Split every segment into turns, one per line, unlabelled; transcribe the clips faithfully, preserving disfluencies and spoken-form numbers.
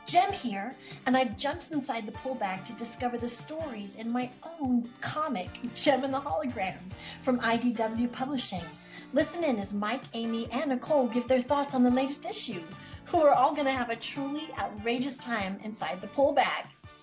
Jem here, and I've jumped inside the pull bag to discover the stories in my own comic, Jem and the Holograms, from I D W Publishing. Listen in as Mike, Amy, and Nicole give their thoughts on the latest issue, who are all going to have a truly outrageous time inside the pull bag.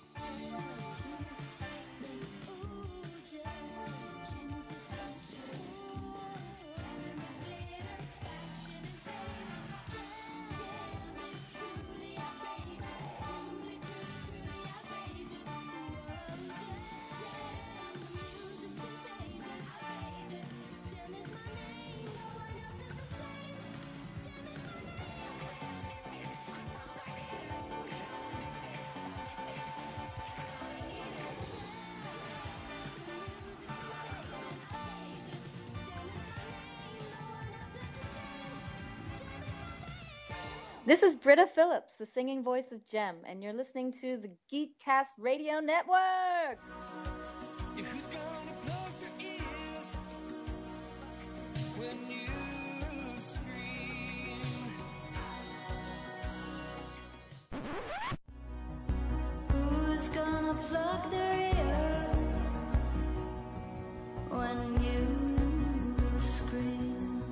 This is Britta Phillips, the singing voice of Jem, and you're listening to the Geekcast Radio Network.
Who's gonna plug their ears when you scream? Who's gonna plug their ears when you scream?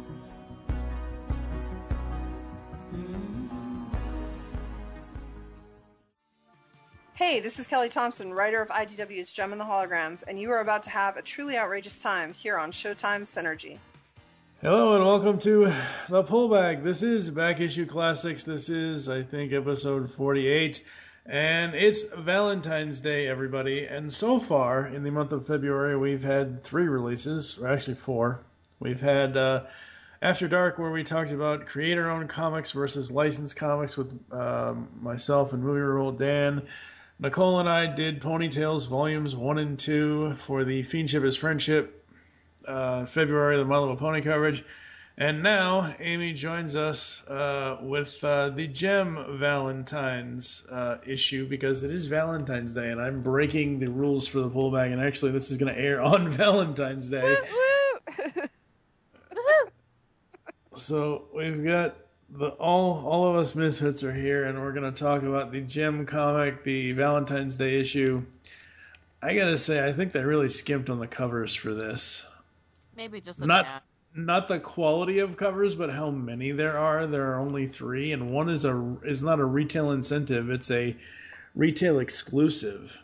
Hey, this is Kelly Thompson, writer of I D W's Jem and the Holograms, and you are about to have a truly outrageous time here on Showtime Synergy.
Hello and welcome to The Pullback. This is Back Issue Classics. This is, I think, episode forty-eight, and it's Valentine's Day, everybody. And so far, in the month of February, we've had three releases, or actually four. We've had uh, After Dark, where we talked about creator-owned comics versus licensed comics with um, myself and Movie Rule Dan. Nicole and I did Ponytails Volumes one and two for the Fiendship is Friendship, uh, February, the My Little Pony coverage. And now Amy joins us uh, with uh, the Jem Valentine's uh, issue, because it is Valentine's Day, and I'm breaking the rules for the pullback, and actually this is going to air on Valentine's Day.
Woo, woo.
So we've got the all all of us misfits are here, and we're going to talk about the Jem comic, the Valentine's Day issue. I got to say, I think they really skimped on the covers for this.
Maybe just a
Not
tad.
not the quality of covers, but how many there are. There are only three, and one is a is not a retail incentive; it's a retail exclusive.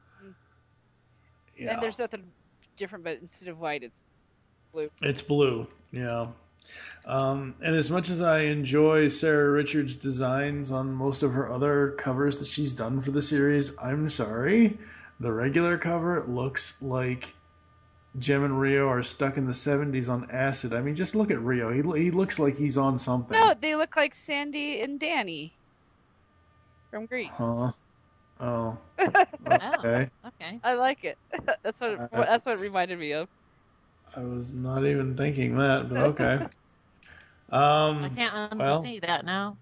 Yeah.
And there's nothing different, but instead of white, it's blue.
It's blue, yeah. Um, and as much as I enjoy Sarah Richards' designs on most of her other covers that she's done for the series, I'm sorry, the regular cover looks like Jem and Rio are stuck in the seventies on acid. I mean, just look at Rio. He he looks like he's on something.
No, they look like Sandy and Danny from Greece.
Huh? Oh. Okay.
Okay. I like it. That's what it,
Uh,
that's what it reminded me of.
I was not even thinking that, but okay. Um,
I can't
well.
unsee that now.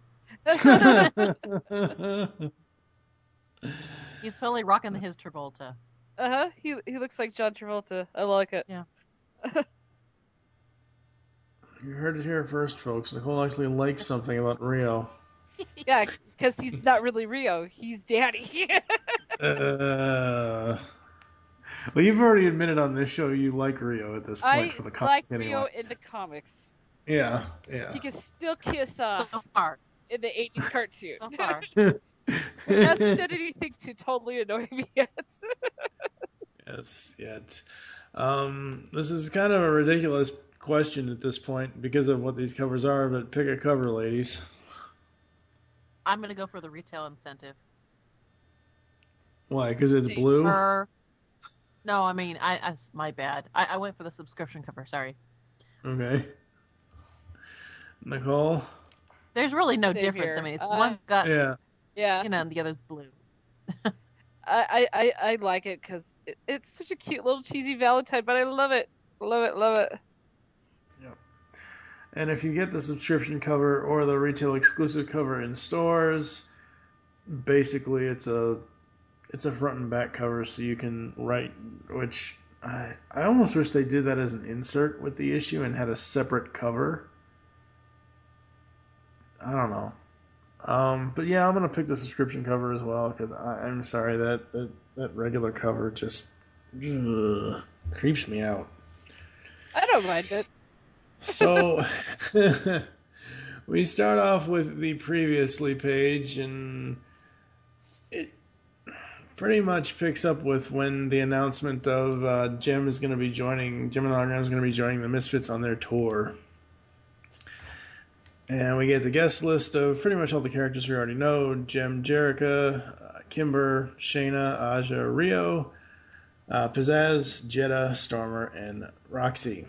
He's totally rocking his Travolta.
Uh huh. He he looks like John Travolta. I like it.
Yeah.
You heard it here first, folks. Nicole actually likes something about Rio.
Yeah, because he's not really Rio. He's Danny.
uh, well, you've already admitted on this show you like Rio at this point
I
for the comic
like
anyway.
Rio in the comics.
Yeah, yeah.
He can still kiss off
So far.
in the eighties cartoon.
So far.
He hasn't done anything to totally annoy me yet.
Yes, yet. Um, this is kind of a ridiculous question at this point because of what these covers are, but pick a cover, ladies.
I'm going to go for the retail incentive.
Why? Because it's blue?
For... No, I mean, I, I my bad. I, I went for the subscription cover, sorry.
Okay. Nicole?
There's really no
Same
difference.
here.
I mean, it's
Uh,
one's got,
Yeah.
Yeah.
you know, and the other's blue.
I, I, I like it because it, it's such a cute little cheesy Valentine, but I love it. Love it, love it.
Yep. And if you get the subscription cover or the retail exclusive cover in stores, basically it's a it's a front and back cover, so you can write, which I, I almost wish they did that as an insert with the issue and had a separate cover. I don't know. Um, but yeah, I'm gonna pick the subscription cover as well because I'm sorry that, that that regular cover just ugh, creeps me out.
I don't mind it.
So we start off with the previously page, and it pretty much picks up with when the announcement of uh, Jem is going to be joining, Jem and the Hologram is going to be joining the Misfits on their tour. And we get the guest list of pretty much all the characters we already know: Jem, Jerica, uh, Kimber, Shayna, Aja, Rio, uh, Pizzazz, Jetta, Stormer, and Roxy.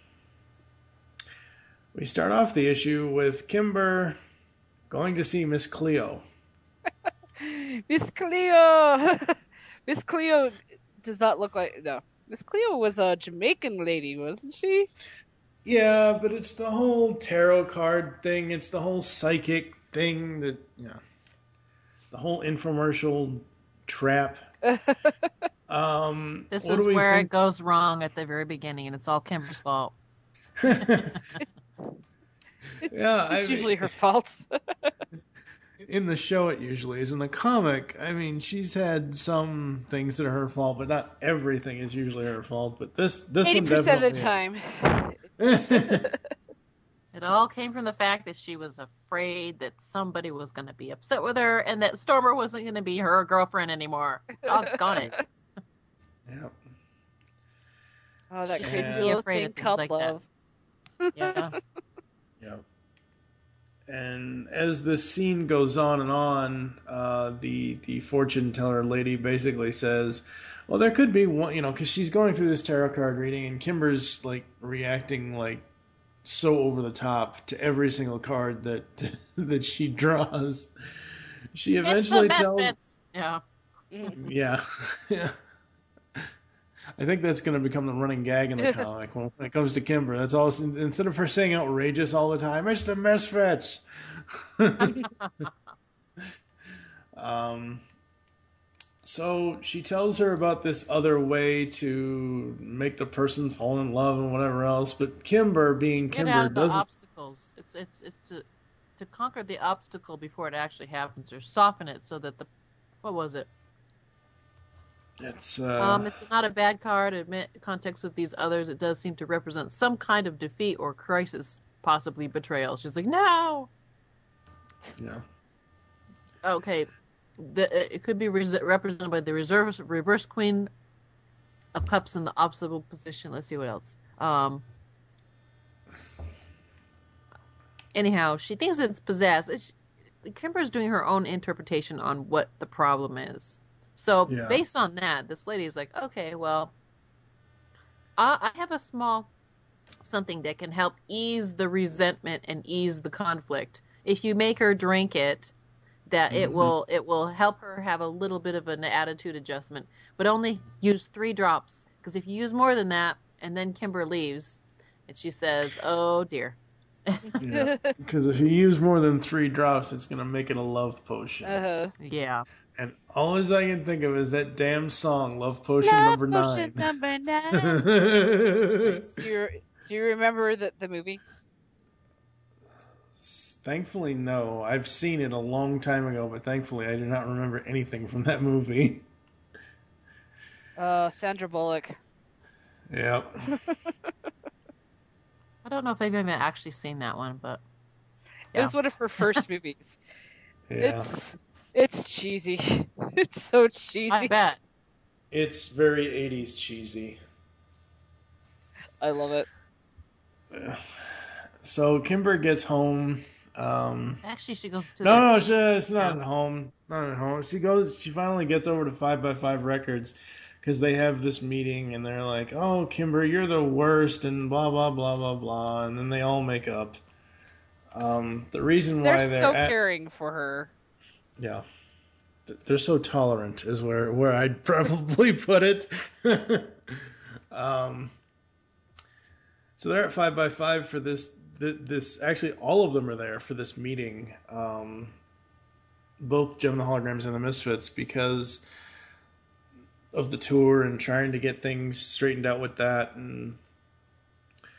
We start off the issue with Kimber going to see Miss Cleo.
Miss Cleo! Miss Cleo does not look like... No. Miss Cleo was a Jamaican lady, wasn't she?
Yeah, but it's the whole tarot card thing. It's the whole psychic thing that, you know, the whole infomercial trap. um,
This
what
is
do we
where
think?
it goes wrong at the very beginning, and it's all Kimber's fault.
It's,
Yeah,
it's
I
usually
mean-
her fault.
In the show, it usually is. In the comic, I mean, she's had some things that are her fault, but not everything is usually her fault. But this, this
eighty
one
percent of
definitely
the time.
is.
It all came from the fact that she was afraid that somebody was going to be upset with her and that Stormer wasn't going to be her girlfriend anymore. Doggone it.
Yep.
Oh, that
She
crazy
shouldn't
be
little
afraid
thing
of things
called
like that.
love.
Yeah.
Yep. And as the scene goes on and on, uh, the the fortune teller lady basically says, "Well, there could be one, you know, because she's going through this tarot card reading, and Kimber's like reacting like so over the top to every single card that that she draws. She
It's the
eventually tells,
Misfits. Yeah.
yeah, yeah. I think that's going to become the running gag in the comic when, when it comes to Kimber. That's all. Instead of her saying outrageous all the time, it's the Misfits. um, so she tells her about this other way to make the person fall in love and whatever else. But Kimber, being
Get
Kimber,
out of the
doesn't.
obstacles. It's it's it's to to conquer the obstacle before it actually happens, or soften it so that the what was it?
It's uh,
Um, it's not a bad card. In the context of these others, it does seem to represent some kind of defeat or crisis, possibly betrayal. She's like, no.
yeah.
Okay, the, it could be res- represented by the reserve reverse queen of cups in the obstacle position. Let's see what else. Um. Anyhow, she thinks it's possessed. It's, Kimber's doing her own interpretation on what the problem is. So
Yeah.
based on that, this lady is like, okay, well, I, I have a small something that can help ease the resentment and ease the conflict. If you make her drink it, that it
Mhm.
will it will help her have a little bit of an attitude adjustment, but only use three drops. Because if you use more than that, and then Kimber leaves, and she says, "Oh dear."
Yeah. Because if you use more than three drops, it's going to make it a love potion.
Uh-huh.
Yeah.
And all I can think of is that damn song, Love Potion
Love
Number
potion
Nine.
number nine. do, you, do you remember the, the movie?
Thankfully, no. I've seen it a long time ago, but thankfully I do not remember anything from that movie.
Uh, Sandra Bullock.
Yep.
I don't know if I've even actually seen that one, but
It was
Yeah.
one of her first movies.
Yeah.
It's it's cheesy. It's so cheesy.
I bet.
It's very eighties cheesy.
I love it.
So Kimber gets home. Um,
Actually, she goes to
no,
the
no, she, it's not
Yeah.
at home. Not at home. She goes. She finally gets over to Five by Five Records because they have this meeting and they're like, "Oh, Kimber, you're the worst," and blah blah blah blah blah, and then they all make up. Um, the reason
They're,
why they're
so
at,
caring for her.
yeah, Th- they're so tolerant is where where I'd probably put it. um, so they're at Five by Five for this. th- This actually, all of them are there for this meeting. Um, both Jem and the Holograms and the Misfits because of the tour and trying to get things straightened out with that. And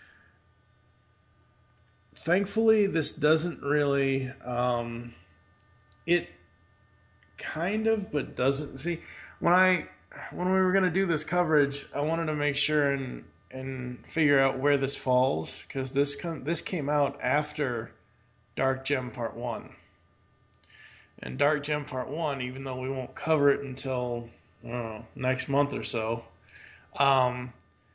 thankfully, this doesn't really um, it kind of, but doesn't. See, when I when we were going to do this coverage, I wanted to make sure and and figure out where this falls, because this com- this came out after Dark Gem Part One. And Dark Gem Part One, even though we won't cover it until I don't know, next month or so, um,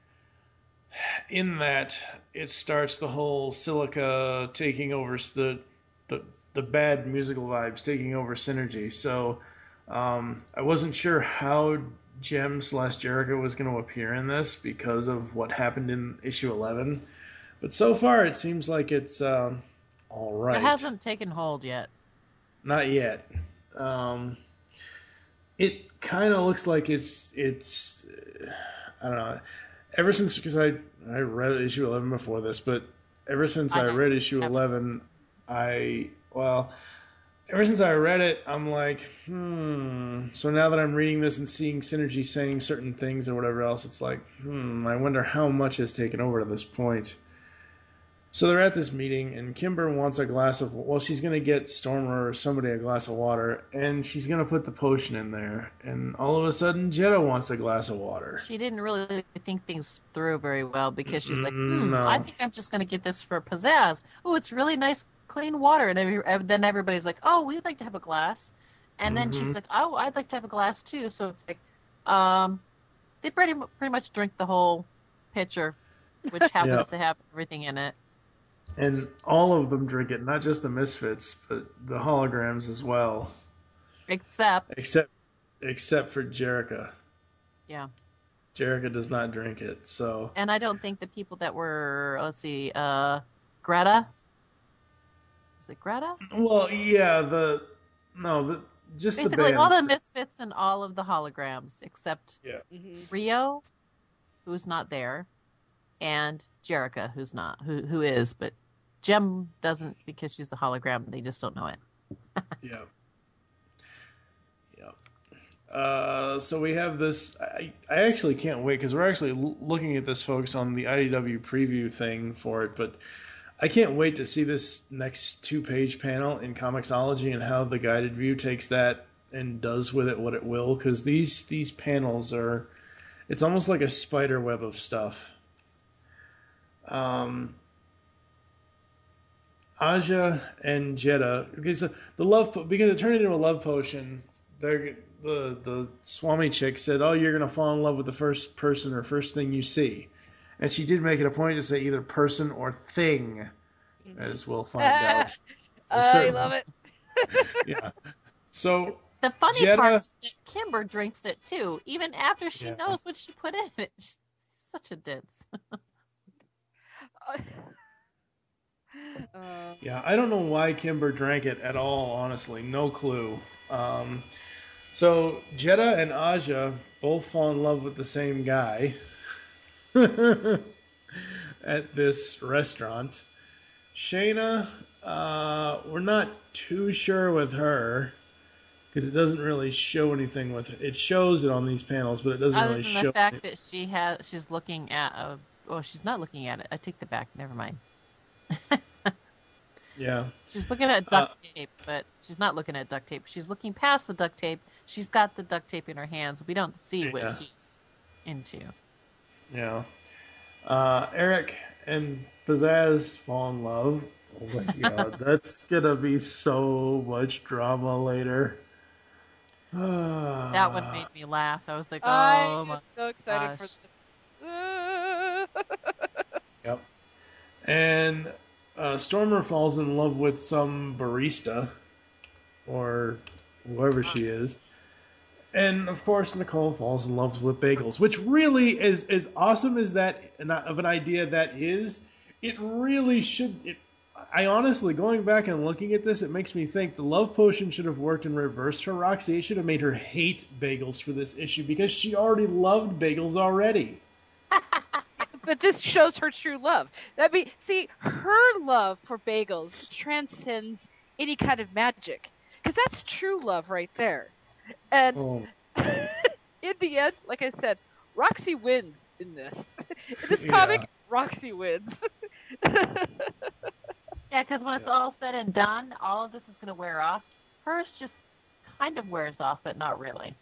in that it starts the whole Silica taking over s- the the the bad musical vibes taking over Synergy. So um, I wasn't sure how Gem slash Jericho was going to appear in this because of what happened in issue eleven. But so far, it seems like it's um, all right.
It hasn't taken hold yet.
Not yet. Um, it kind of looks like it's it's. uh, I don't know. Ever since, because I I read issue eleven before this, but ever since I,
I
read issue
haven't.
eleven, I well, ever since I read it, I'm like, hmm. So now that I'm reading this and seeing Synergy saying certain things or whatever else, it's like, hmm. I wonder how much has taken over to this point. So they're at this meeting, and Kimber wants a glass of, well, she's going to get Stormer or somebody a glass of water, and she's going to put the potion in there. And all of a sudden, Jetta wants a glass of water.
She didn't really think things through very well because she's like, hmm,
No.
I think I'm just going to get this for pizzazz. Oh, it's really nice, clean water. And every, and then everybody's like, oh, we'd like to have a glass. And then she's
Mhm.
like, oh, I'd like to have a glass too. So it's like, um, they pretty, mu- pretty much drink the whole pitcher, which happens
Yeah.
to have everything in it.
And all of them drink it, not just the Misfits, but the holograms as well.
Except,
Except except for Jerica.
yeah.
Jerica does not drink it, so...
And I don't think the people that were, let's see, uh, Greta? Is it Greta?
Well, yeah, the... No, the just
Basically,
the
all
bands.
the Misfits and all of the holograms, except
Mhm.
Rio, who's not there, and Jerica, who's not, who who is, but Gem doesn't because she's the hologram. They just don't know it.
Yeah. Yeah. Uh, so we have this. I, I actually can't wait because we're actually l- looking at this, folks, on the I D W preview thing for it. But I can't wait to see this next two-page panel in Comixology and how the guided view takes that and does with it what it will. Because these these panels are, it's almost like a spider web of stuff. Um. Aja and Jetta, because the the love po- because it turned into a love potion. They're, the the Swami chick said, "Oh, you're gonna fall in love with the first person or first thing you see," and she did make it a point to say either person or thing, as we'll find out. for
I
certain.
love it.
Yeah. So
The funny
Jetta-
part is that Kimber drinks it too, even after she
Yeah.
knows what she put in it. She's such a ditz.
Uh,
yeah, I don't know why Kimber drank it at all. Honestly, no clue. Um, so Jetta and Aja both fall in love with the same guy at this restaurant. Shayna, uh, we're not too sure with her because it doesn't really show anything with it. It shows it on these panels, but it doesn't
Other
really
than
show.
the fact that she has, she's looking at. A, oh, she's not looking at it. I take the back. Never mind.
Yeah.
She's looking at duct tape, but she's not looking at duct tape. She's looking past the duct tape. She's got the duct tape in her hands. We don't see
Yeah.
what she's into.
Yeah. Uh, Eric and Pizzazz fall in love. Oh my god, that's gonna be so much drama later.
That one made me laugh. I was like, oh
I
my
am so excited
gosh.
for this.
Yep. And uh, Stormer falls in love with some barista, or whoever she is. And of course, Nicole falls in love with bagels, which really is as awesome as that of an idea that is. It really should. It, I honestly, going back and looking at this, it makes me think the love potion should have worked in reverse for Roxy. It should have made her hate bagels for this issue because she already loved bagels already.
But this shows her true love. That be see, her love for bagels transcends any kind of magic, because that's true love right there. And
Oh,
in the end, like I said, Roxy wins in this. In this
Yeah.
comic, Roxy wins.
Yeah, because when it's all said and done, all of this is going to wear off. hers just kind of wears off, but not really.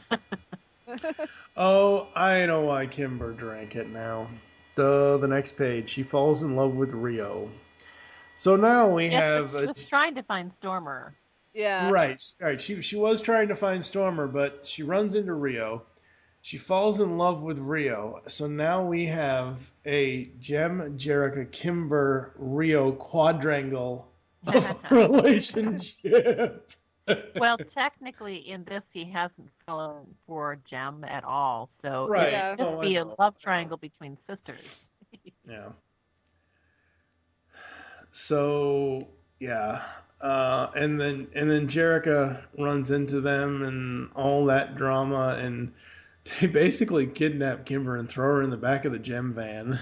Oh, I know why Kimber drank it now. Duh, the next page. She falls in love with Rio. So now we
Yes,
have
but she
a,
was trying to find Stormer.
Yeah.
right, right. She she was trying to find Stormer, but she runs into Rio. She falls in love with Rio. So now we have a Jem, Jerica, Kimber, Rio quadrangle of relationship.
Well, technically, in this, he hasn't fallen for Jem at all, so
Right.
it
Yeah.
would just
Oh, I
be a
know.
love triangle between sisters.
Yeah. So yeah, uh, and then and then Jerica runs into them and all that drama, and they basically kidnap Kimber and throw her in the back of the Gem van.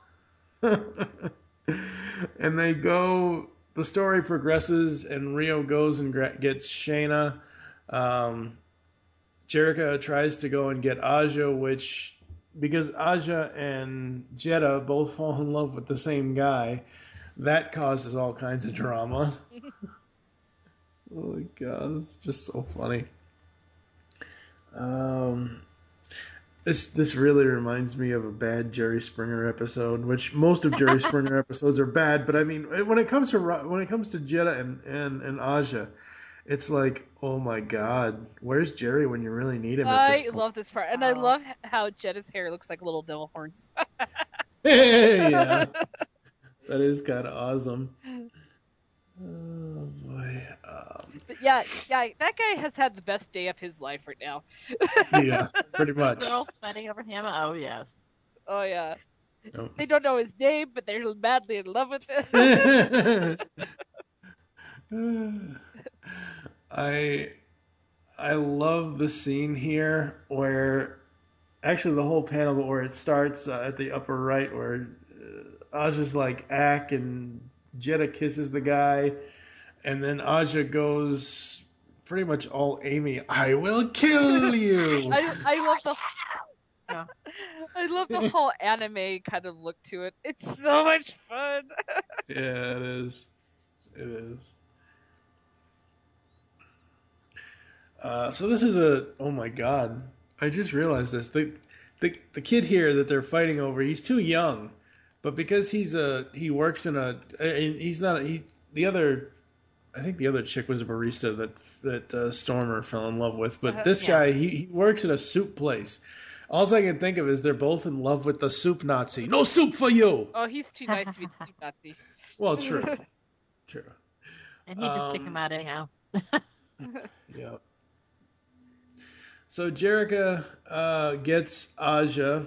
And they go. The story progresses, and Rio goes and gra- gets Shayna. Um, Jerica tries to go and get Aja, which because Aja and Jeddah both fall in love with the same guy, that causes all kinds of drama. Oh my god, it's just so funny. Um, this this really reminds me of a bad Jerry Springer episode, which most of Jerry Springer episodes are bad. But I mean, when it comes to Ro- when it comes to Jeddah and and and Aja, it's like, oh my god, where's Jerry when you really need him? At this
I
point?
love this part, and I
Oh.
love how Jetta's hair looks like little devil horns.
Yeah, that is kind of awesome. Oh boy. Um,
But yeah, yeah, that guy has had the best day of his life right now.
yeah, pretty much.
Girls fighting over him? Oh, yes.
Oh yeah.
Nope.
They don't know his name, but they're madly in love with him.
I I love the scene here where actually the whole panel, but where it starts uh, at the upper right, where uh, Aja's like Ack and Jeddah kisses the guy, and then Aja goes pretty much all Amy. I will kill you.
I I love the
Yeah.
I love the whole anime kind of look to it. It's so much fun.
Yeah, it is. It is. Uh, so this is a. Oh my god! I just realized this. The, the the kid here that they're fighting over, he's too young, but because he's a he works in a. and He's not. He the other. I think the other chick was a barista that that uh, Stormer fell in love with, but
Uh-huh,
this
yeah.
guy he, he works at a soup place. All I can think of is they're both in love with the soup Nazi. No soup for you.
Oh, he's too nice to be the soup Nazi.
Well, true, true.
And he just kick
Um,
him out anyhow.
Yep. So Jerica uh, gets Aja,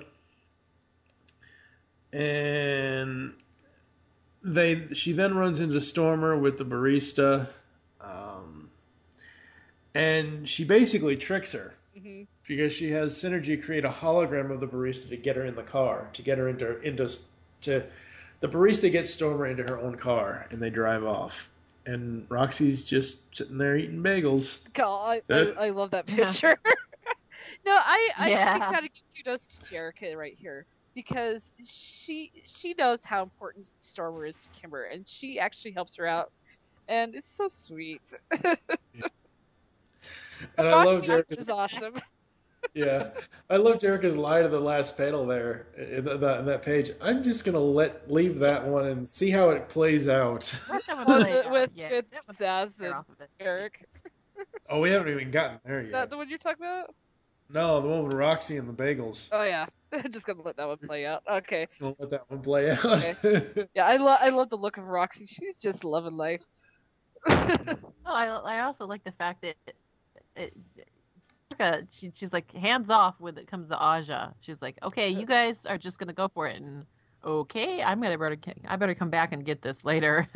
and they she then runs into Stormer with the barista, um, and she basically tricks her
hmm
because she has Synergy create a hologram of the barista to get her in the car, to get her into into to the barista gets Stormer into her own car, and they drive off. And Roxy's just sitting there eating bagels.
God, I,
Uh,
I, I love that picture. No, I I
Yeah.
think gotta give kudos to Jerica right here because she she knows how important Stormer is to Kimber, and she actually helps her out, and it's so sweet.
And I love
Roxy
Jerica's
is awesome.
yeah, I love Jerica's line at the last panel there in that, in that page. I'm just gonna let leave that one and see how it plays out.
Let that one
With,
play out.
with,
Yeah,
with
that one's
Zaz
fair
and
off of it.
Eric.
Oh, we haven't even gotten there
Is that
yet.
the one you're talking about?
No, the one with Roxy and the bagels.
Oh yeah, just gonna let that one play out. Okay.
Just gonna let that one play out.
Yeah, I love I love the look of Roxy. She's just loving life.
Oh, I, I also like the fact that it, it, Jessica, she, she's like hands off when it comes to Aja. She's like, okay, you guys are just gonna go for it, and okay, I'm gonna better I better come back and get this later.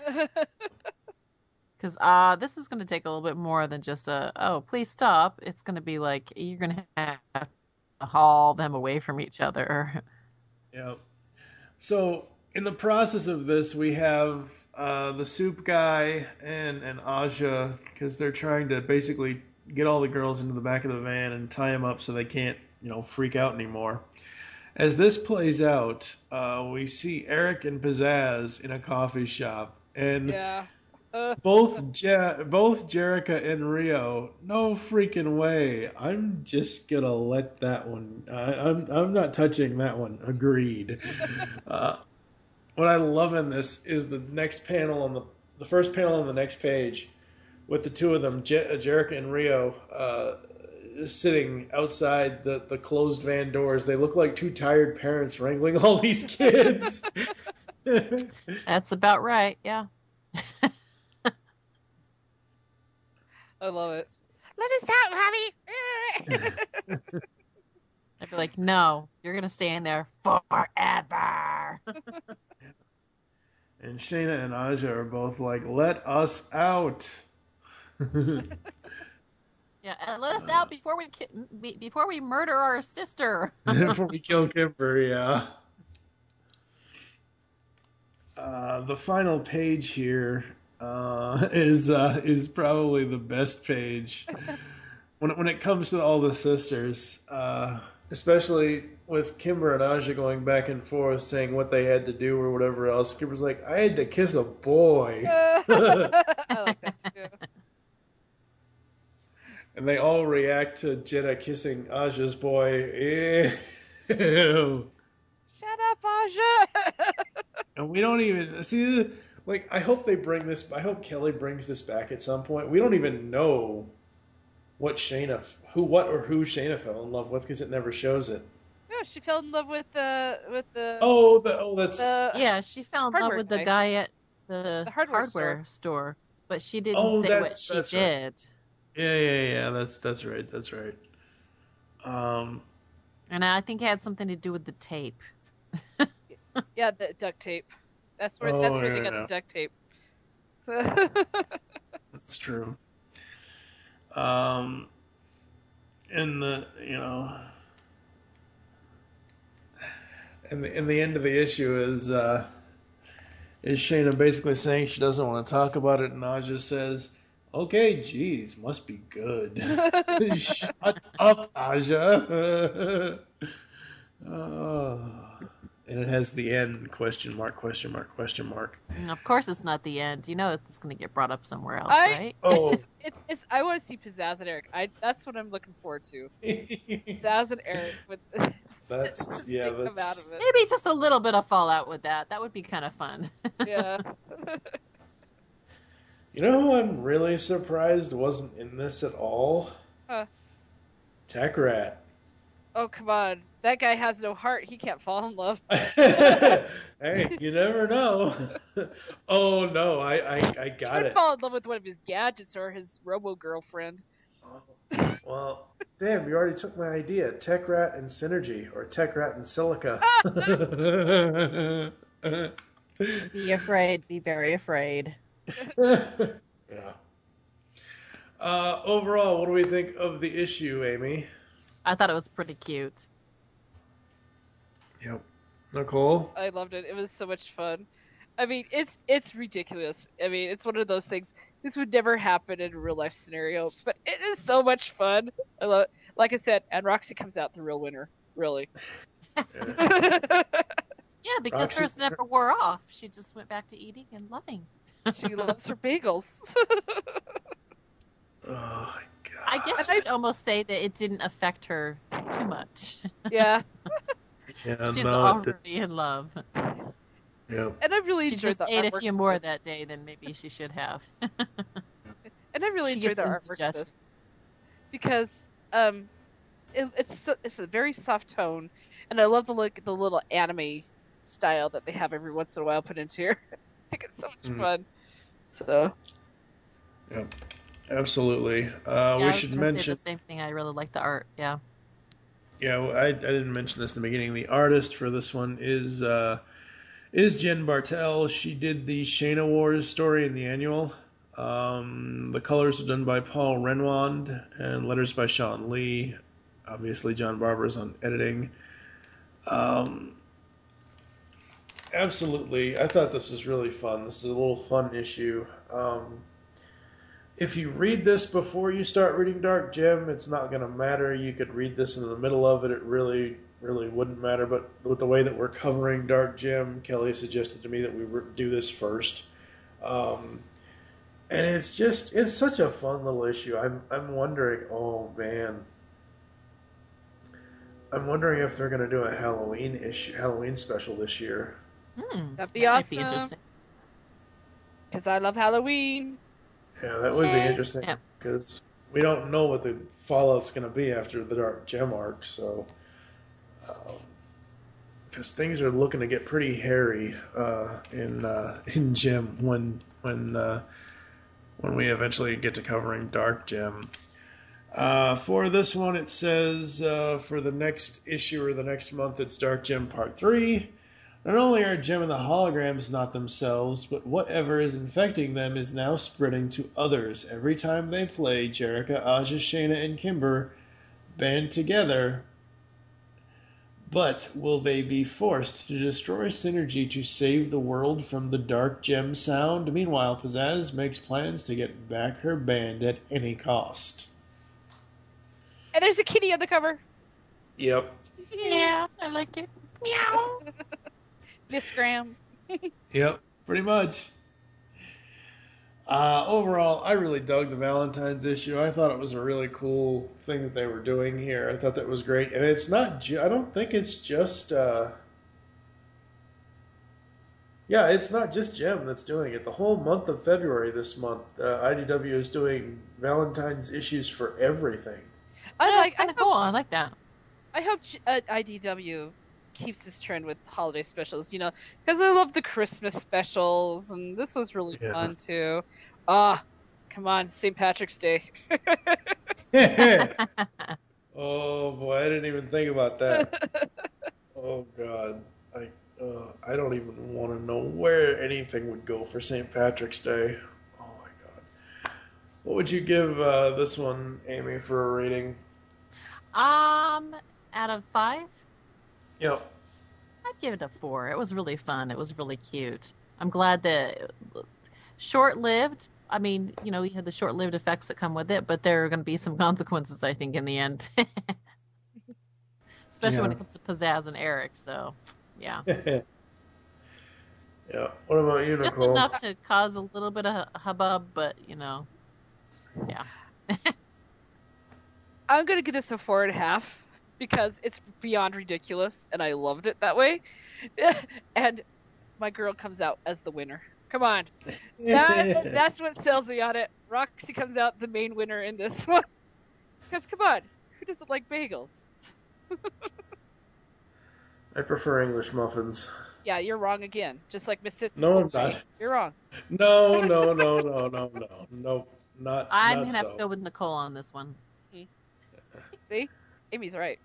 Because uh, this is going to take a little bit more than just a, oh, please stop. It's going to be like, you're going to have to haul them away from each other.
Yeah. So in the process of this, we have uh, the soup guy and and Aja because they're trying to basically get all the girls into the back of the van and tie them up so they can't, you know, freak out anymore. As this plays out, uh, we see Eric and Pizzazz in a coffee shop, and
Yeah.
both Je- both Jerica and Rio. No freaking way. I'm just gonna let that one. I, I'm I'm not touching that one. Agreed. Uh, what I love in this is the next panel on the the first panel on the next page with the two of them, Je- Jerica and Rio, uh, sitting outside the, the closed van doors. They look like two tired parents wrangling all these kids.
That's about right. Yeah.
I love it. Let us out, mommy.
I'd be like, no, you're gonna stay in there forever.
And Shayna and Aja are both like, let us out.
Yeah, and let us out before we ki- be- before we murder our sister.
Before we kill Kimber, yeah. Uh, the final page here uh, is uh, is probably the best page when it, when it comes to all the sisters, uh, especially with Kimber and Aja going back and forth saying what they had to do or whatever else. Kimber's like, I had to kiss a boy.
I like that too.
And they all react to Jeddah kissing Aja's boy. Ew.
Shut up, Aja.
And we don't even see, like, I hope they bring this, I hope Kelly brings this back at some point. We don't even know what Shayna, who, what, or who Shayna fell in love with because it never shows it.
No, she fell in love with the with the.
Oh, the, oh, that's.
the
Yeah, she fell in love
Hardware
with the
guy.
guy at the,
The hardware
hardware, store. but she didn't
Oh,
say what
that's-
she
that's right.
did.
Yeah, yeah, yeah. That's that's right. That's right. Um,
And I think it had something to do with the tape.
Yeah, the duct tape. That's where
Oh,
that's where
yeah,
they got
yeah.
the duct tape.
that's true. Um, in the you know, and the in the end of the issue is uh, is Shayna basically saying she doesn't want to talk about it, and Aja says, "Okay, geez, must be good." Shut up, Aja. Oh. And it has the end question mark question mark question mark.
And of course, it's not the end. You know it's going to get brought up somewhere else,
I-
right?
Oh,
It's, it's, it's, I want to see Pizzazz and Eric. I that's what I'm looking forward to. Pizzazz and Eric with
that's yeah.
come out
That's
of it.
Maybe just a little bit of fallout with that. That would be kind of fun.
Yeah.
you know who I'm really surprised wasn't in this at all.
Huh.
Tech Rat.
Oh come on, that guy has no heart. He can't fall in love.
Hey, you never know. Oh no, I I, I
He
got
would
it.
fall in love with one of his gadgets or his robo girlfriend.
Oh, well, damn, you already took my idea. Tech Rat and Synergy, or Tech Rat and Silica.
Be afraid. Be very afraid.
Yeah. Uh, overall, what do we think of the issue, Amy?
I thought it was pretty cute.
Yep. Nicole?
I loved it. It was so much fun. I mean, it's it's ridiculous. I mean, it's one of those things. This would never happen in a real life scenario, but it is so much fun. I love it. Like I said, and Roxy comes out the real winner. Really.
Yeah, because
Roxy-
hers never wore off. She just went back to eating and loving.
She loves her bagels.
Oh, my God.
I guess I would almost say that it didn't affect her too much.
Yeah,
Yeah,
She's
no, it did-
already in love.
Yep.
and I really
She
enjoyed
just
the
ate a
artwork
few
of
more
this.
that day than maybe she should have.
And I really
She
enjoyed
gets
the artwork of
indigestion.
this because um, it, it's so, it's a very soft tone, and I love the look, the little anime style that they have every once in a while put into here. I think it's so much
Mm.
fun. So
Yep. Absolutely. Uh,
Yeah, I
we
was
should
gonna say
mention.
the same thing. I really like the art. Yeah.
Yeah, well, I, I didn't mention this in the beginning. The artist for this one is uh, is Jen Bartel. She did the Shayna Wars story in the annual. Um, the colors are done by Paul Renwand and letters by Sean Lee. Obviously, John Barber's on editing. Um, absolutely, I thought this was really fun. This is a little fun issue. Um, if you read this before you start reading Dark Gem, it's not going to matter. You could read this in the middle of it. It really, really wouldn't matter. But with the way that we're covering Dark Gem, Kelly suggested to me that we re- do this first. Um, And it's just it's such a fun little issue. I'm I'm wondering, oh man. I'm wondering if they're gonna do a Halloween issue Halloween special this year.
Hmm,
That'd be
that might
awesome.
be interesting.
Because I love Halloween.
Yeah, that would be
Yeah.
interesting
Yeah.
because we don't know what the fallout's gonna be after the Dark Gem arc, so because things are looking to get pretty hairy uh, in uh, in Gem when when uh, when we eventually get to covering Dark Gem. Uh, for this one, it says uh, for the next issue or the next month, it's Dark Gem Part three. Not only are Gem and the holograms not themselves, but whatever is infecting them is now spreading to others. Every time they play, Jerrica, Aja, Shayna, and Kimber band together. But will they be forced to destroy Synergy to save the world from the Dark Gem sound? Meanwhile, Pizzazz makes plans to get back her band at any cost.
And there's a kitty on the cover.
Yep.
Yeah, I like it. Meow.
Miss Graham.
Yep, pretty much. Uh, overall, I really dug the Valentine's issue. I thought it was a really cool thing that they were doing here. I thought that was great. And it's not, ju- I don't think it's just, uh, yeah, it's not just Gem that's doing it. The whole month of February this month, uh, I D W is doing Valentine's issues for everything.
I
Yeah,
like.
it's
I
kind of
hope,
cool. I like that.
I hope uh, I D W keeps this trend with holiday specials. You know, because I love the Christmas specials, and this was really
Yeah.
fun too. Ah, come on, Saint Patrick's Day.
Oh boy, I didn't even think about that. Oh god, I uh, I don't even want to know where anything would go for Saint Patrick's Day. Oh my god, what would you give uh, this one, Amy, for a rating?
Um, out of five,
Yep.
I'd give it a four. It was really fun. It was really cute. I'm glad that short-lived. I mean, you know, we had the short-lived effects that come with it, but there are going to be some consequences, I think, in the end. Especially when
Yeah.
it comes to Pizzazz and Eric. So, yeah,
Yeah. What about you,
just
Nicole?
enough to cause a little bit of hubbub, but you know, yeah.
I'm gonna give this a four and a half because it's beyond ridiculous, and I loved it that way. And my girl comes out as the winner. Come on, that, that's what sells me on it. Roxy comes out the main winner in this one. Because come on, who doesn't like bagels?
I prefer English muffins.
Yeah, you're wrong again. Just like Miss Sitz.
No, I'm
told me.
not.
You're wrong.
No, no, no, no, no, no, no, not.
I'm
not
gonna have
so.
to go with Nicole on this one.
See, Amy's right.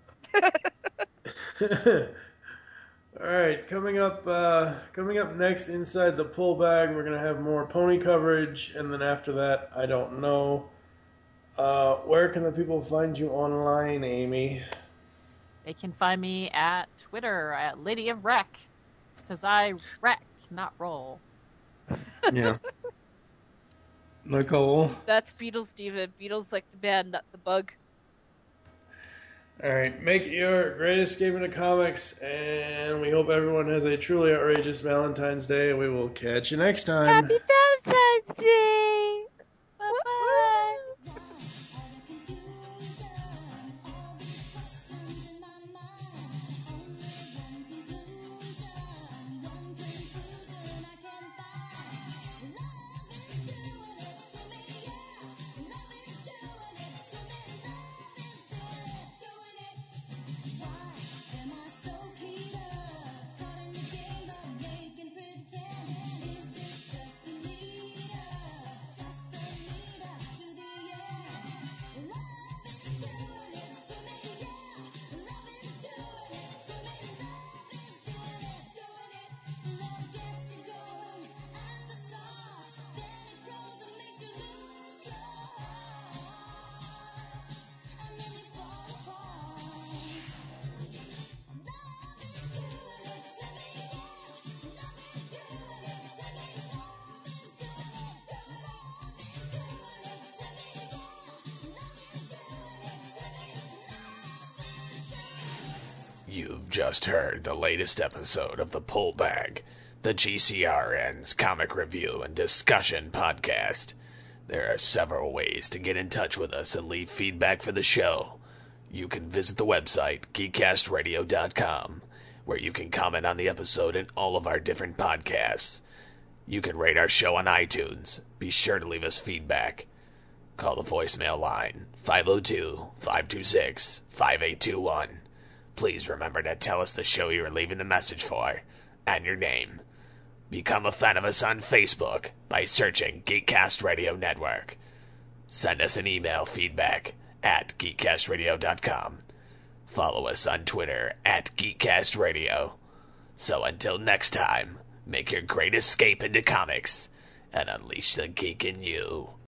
All right, coming up, uh, coming up next inside the pull bag, we're gonna have more pony coverage, and then after that, I don't know. Uh, where can the people find you online, Amy?
They can find me at Twitter at Lady of Wreck, because I wreck, not roll.
Yeah. Nicole.
That's Beatles Diva. Beatles like the band, not the bug.
All right, make it your great escape into comics, and we hope everyone has a truly outrageous Valentine's Day, and we will catch you next time.
Happy Valentine's Day!
Bye-bye.
You've just heard the latest episode of The Pull Bag, the G C R N's comic review and discussion podcast. There are several ways to get in touch with us and leave feedback for the show. You can visit the website, geek cast radio dot com, where you can comment on the episode and all of our different podcasts. You can rate our show on iTunes. Be sure to leave us feedback. Call the voicemail line, five oh two, five two six, five eight two one. Please remember to tell us the show you are leaving the message for, and your name. Become a fan of us on Facebook by searching Geekcast Radio Network. Send us an email feedback at geek cast radio dot com. Follow us on Twitter at Geekcast Radio. So until next time, make your great escape into comics and unleash the geek in you.